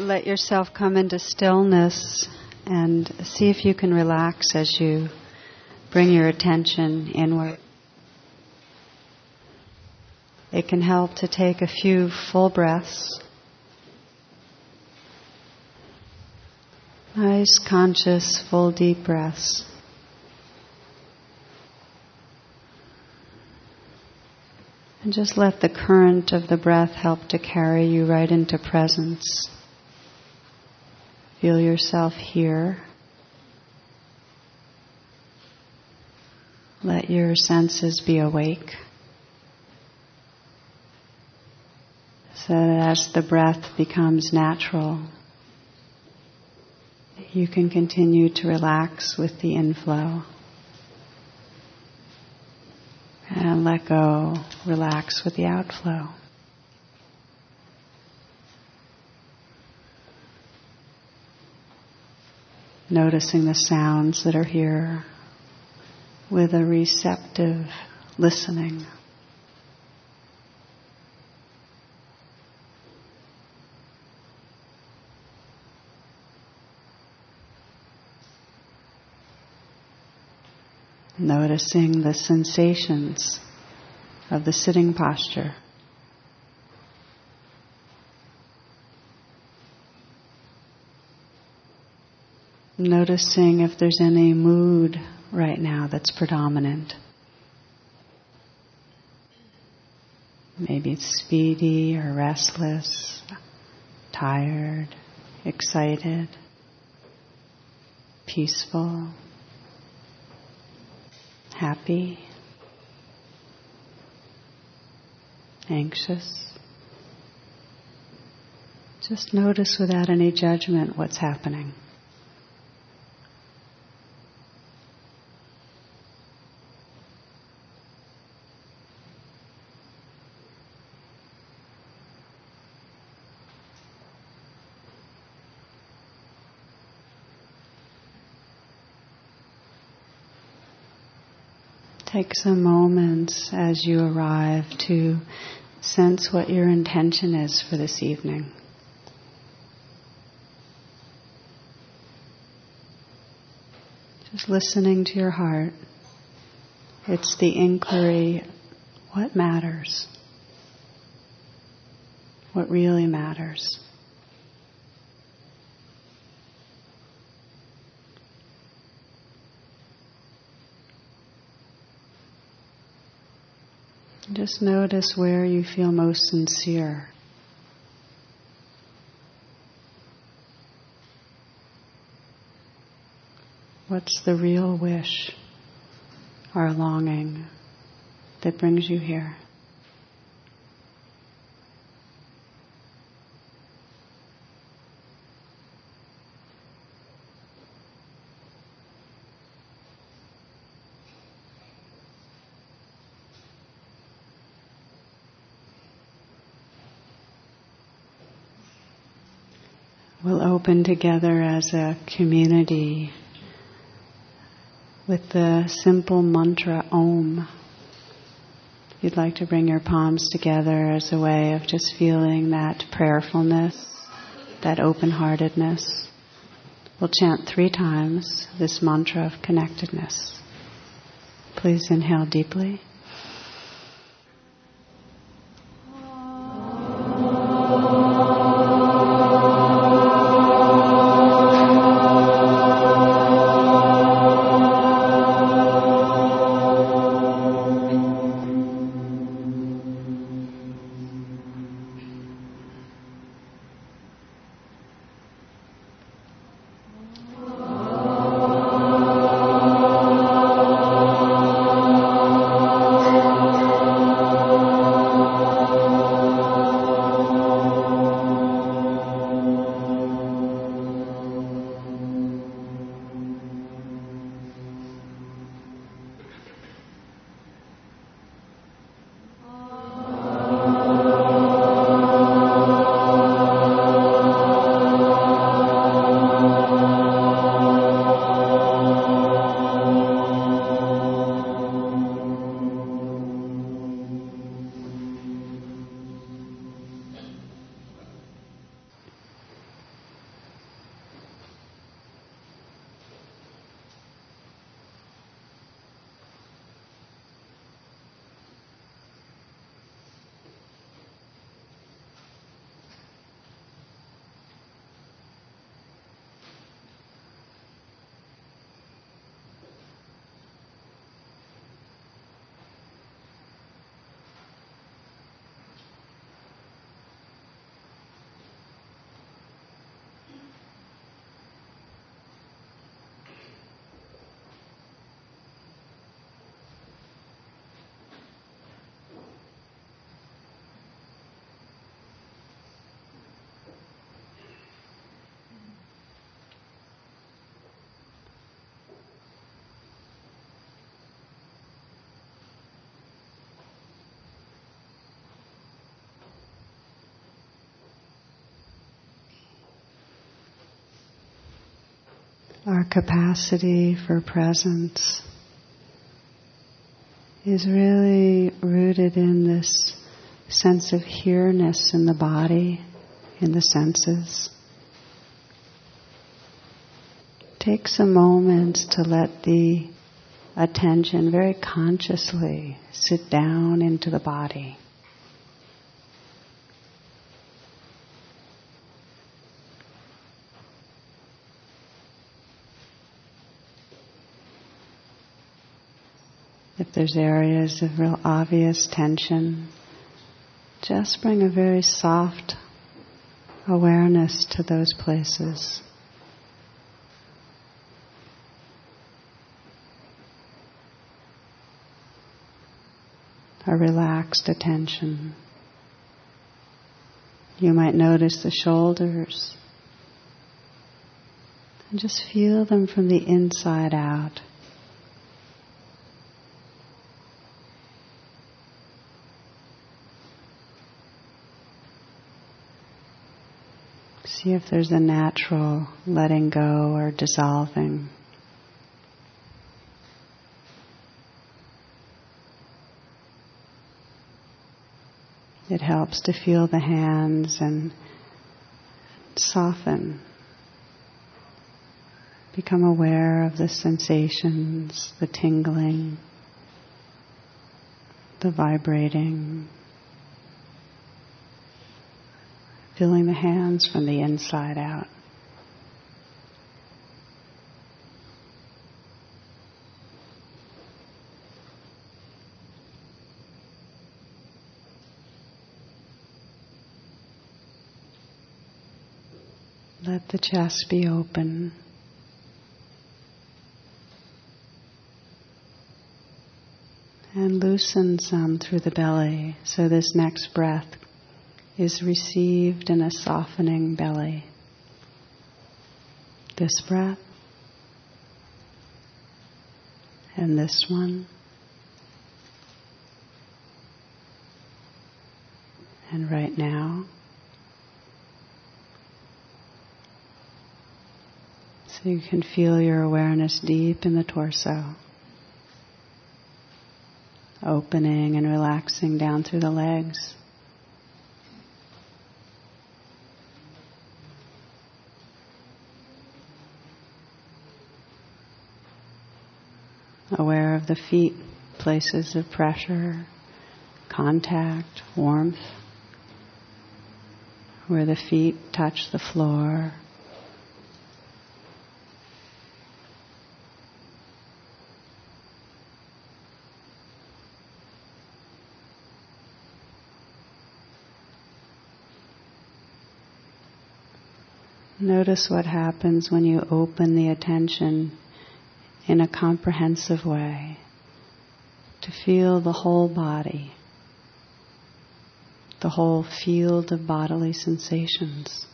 let yourself come into stillness and see if you can relax as you bring your attention inward. It can help to take a few full breaths. Nice, conscious, full, deep breaths. And just let the current of the breath help to carry you right into presence. Feel yourself here. Let your senses be awake. So that as the breath becomes natural, you can continue to relax with the inflow. And let go, relax with the outflow. Noticing the sounds that are here with a receptive listening. Noticing the sensations of the sitting posture. Noticing if there's any mood right now that's predominant. Maybe it's speedy or restless, tired, excited, peaceful, happy, anxious. Just notice without any judgment what's happening. Take some moments as you arrive to sense what your intention is for this evening. Just listening to your heart. It's the inquiry, what matters? What really matters? Just notice where you feel most sincere. What's the real wish or longing that brings you here? We'll open together as a community with the simple mantra Om. If you'd like to bring your palms together as a way of just feeling that prayerfulness, that open-heartedness. We'll chant 3 times this mantra of connectedness. Please inhale deeply. our capacity for presence is really rooted in this sense of here-ness in the body, in the senses. Take some moments to let the attention very consciously sit down into the body. If there's areas of real obvious tension, just bring a very soft awareness to those places. A relaxed attention. You might notice the shoulders and just feel them from the inside out. See if there's a natural letting go or dissolving. It helps to feel the hands and soften. Become aware of the sensations, the tingling, the vibrating. Feeling the hands from the inside out. Let the chest be open. And loosen some through the belly, so this next breath is received in a softening belly. This breath and this one and right now. So you can feel your awareness deep in the torso, opening and relaxing down through the legs. Aware of the feet, places of pressure, contact, warmth, where the feet touch the floor. Notice what happens when you open the attention in a comprehensive way, to feel the whole body, the whole field of bodily sensations.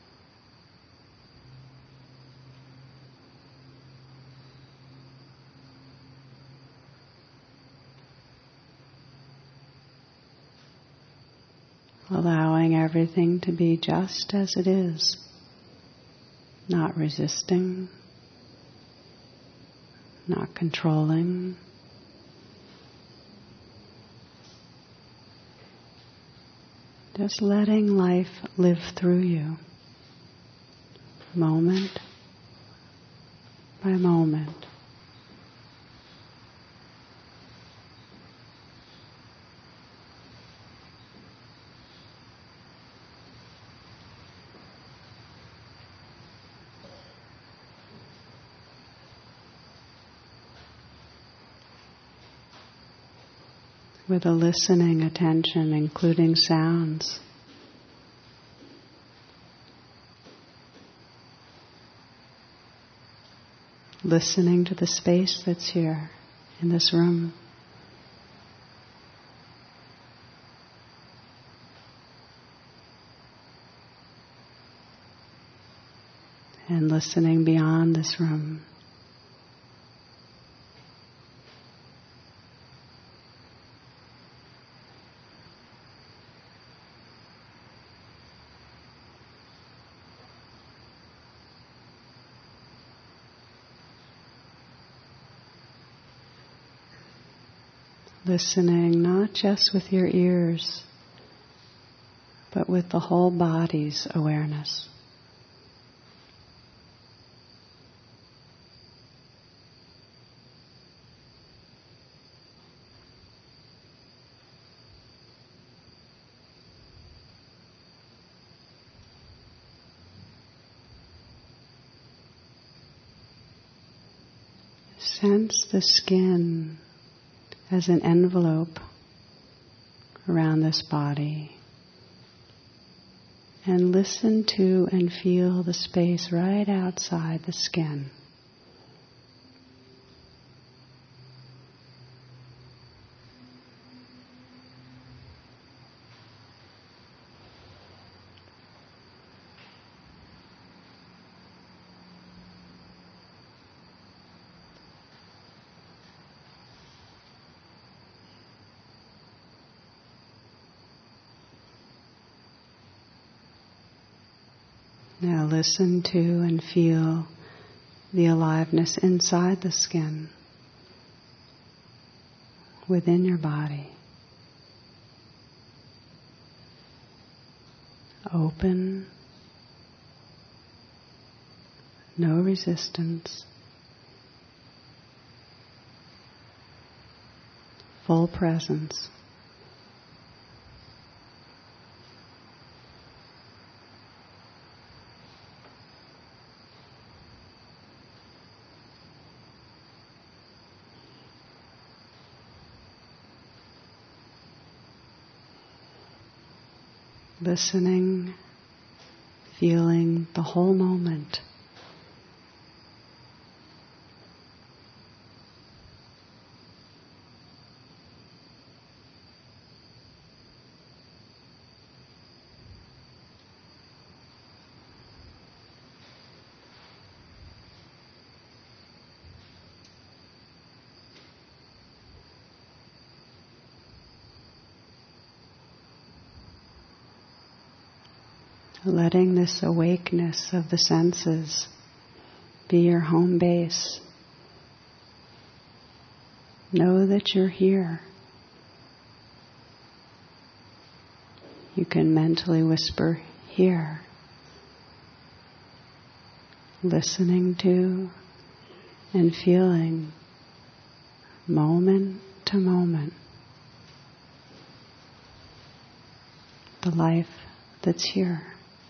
Allowing everything to be just as it is, not resisting, not controlling. Just letting life live through you, moment by moment. With a listening attention, including sounds. Listening to the space that's here in this room. And listening beyond this room. listening not just with your ears, but with the whole body's awareness. Sense the skin as an envelope around this body, and listen to and feel the space right outside the skin. Now listen to and feel the aliveness inside the skin, within your body. Open, no resistance, full presence. Listening, feeling the whole moment. Letting this awakeness of the senses be your home base. Know that you're here. You can mentally whisper, here. Listening to and feeling moment to moment the life that's here.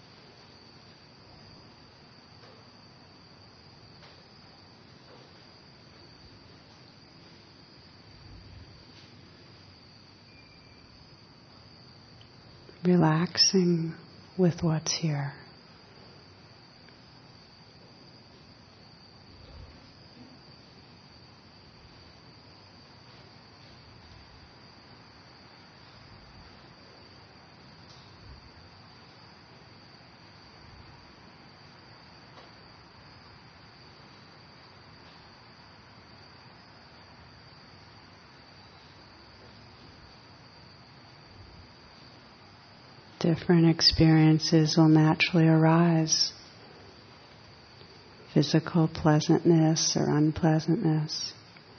Relaxing with what's here. Different experiences will naturally arise. Physical pleasantness or unpleasantness.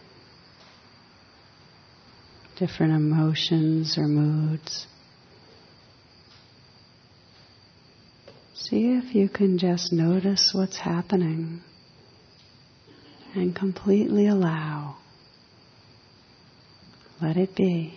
Different emotions or moods. See if you can just notice what's happening and completely allow. Let it be.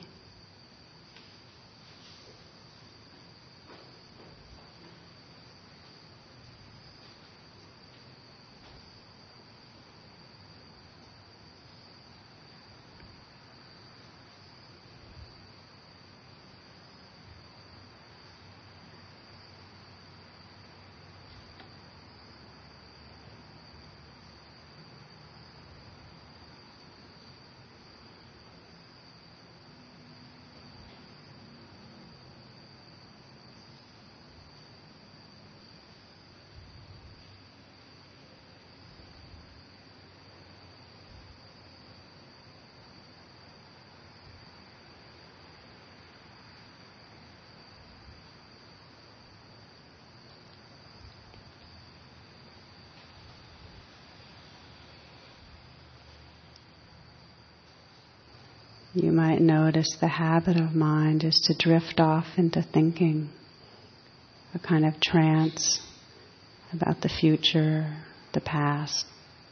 You might notice the habit of mind is to drift off into thinking, a kind of trance about the future, the past.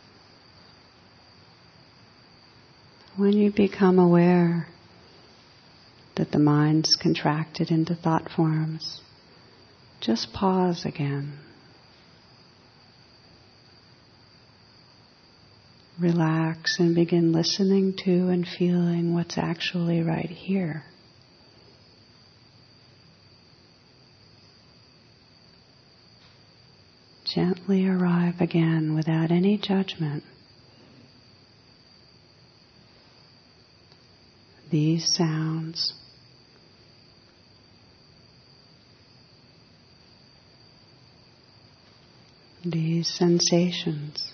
When you become aware that the mind's contracted into thought forms, just pause again. Relax and begin listening to and feeling what's actually right here. Gently arrive again without any judgment. These sounds, these sensations.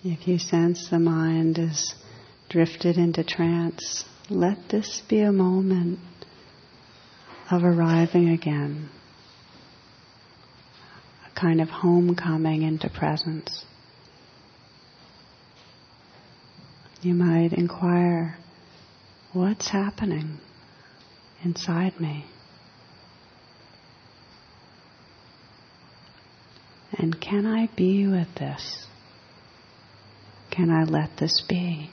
If you sense the mind is drifted into trance, let this be a moment of arriving again, a kind of homecoming into presence. You might inquire, what's happening inside me? And can I be with this? Can I let this be?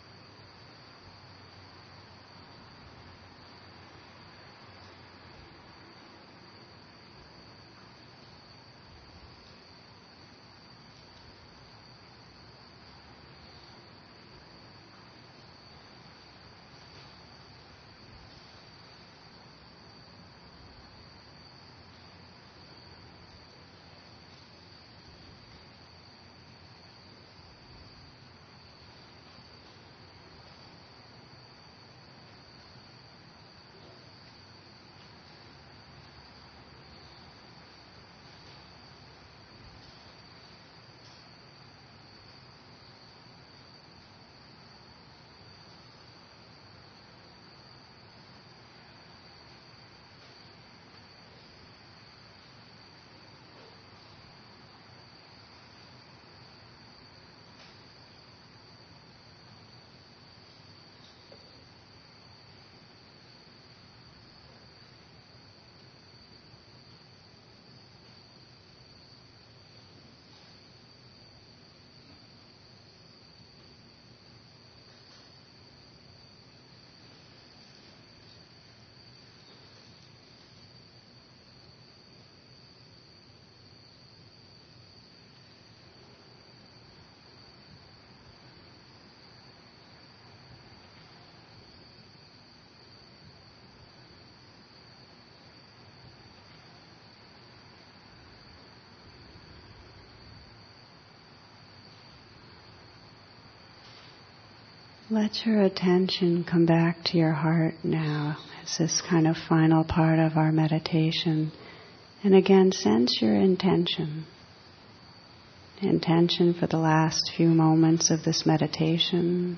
Let your attention come back to your heart now as this kind of final part of our meditation. And again, sense your intention. Intention for the last few moments of this meditation.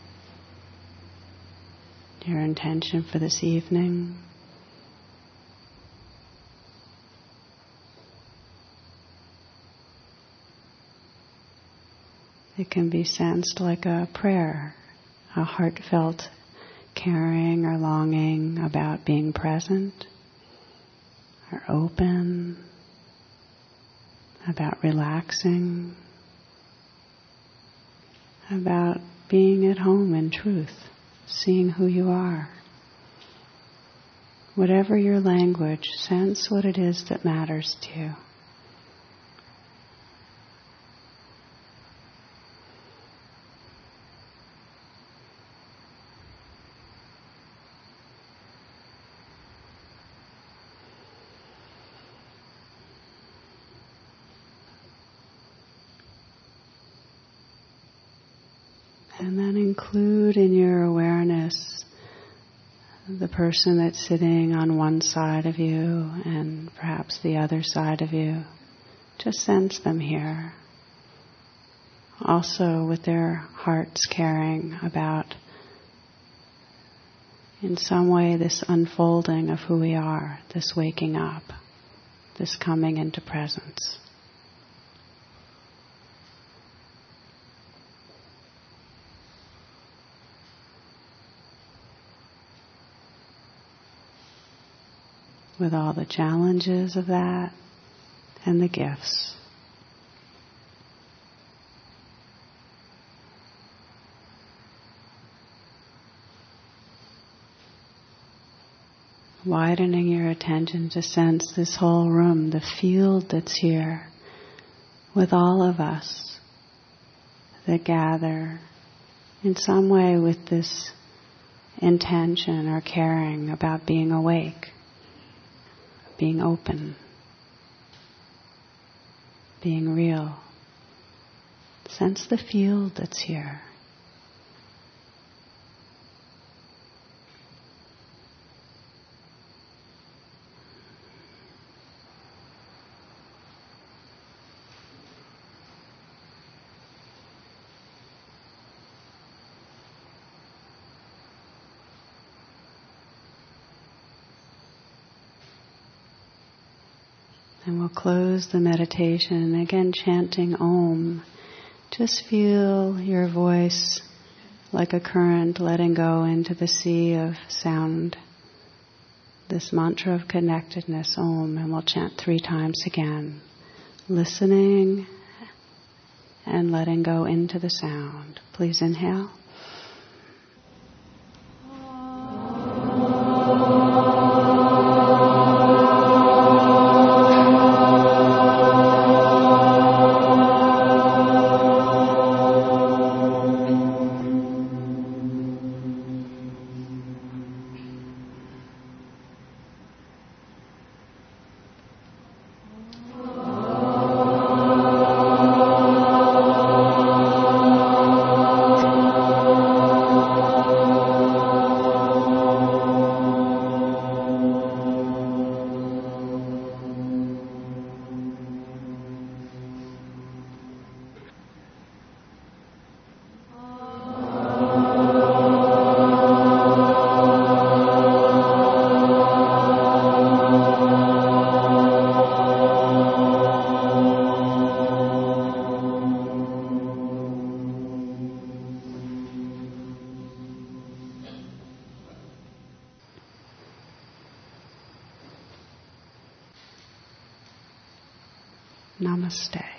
Your intention for this evening. It can be sensed like a prayer, a heartfelt caring or longing about being present, or open, about relaxing, about being at home in truth, seeing who you are. Whatever your language, sense what it is that matters to you. And then include in your awareness the person that's sitting on one side of you and perhaps the other side of you. Just sense them here. Also with their hearts caring about, in some way, this unfolding of who we are, this waking up, this coming into presence. With all the challenges of that and the gifts. Widening your attention to sense this whole room, the field that's here, with all of us that gather in some way with this intention or caring about being awake. Being open, being real. Sense the field that's here. And we'll close the meditation, again chanting Om. Just feel your voice like a current letting go into the sea of sound. This mantra of connectedness, Om, and we'll chant 3 times again. Listening and letting go into the sound. Please inhale. Namaste.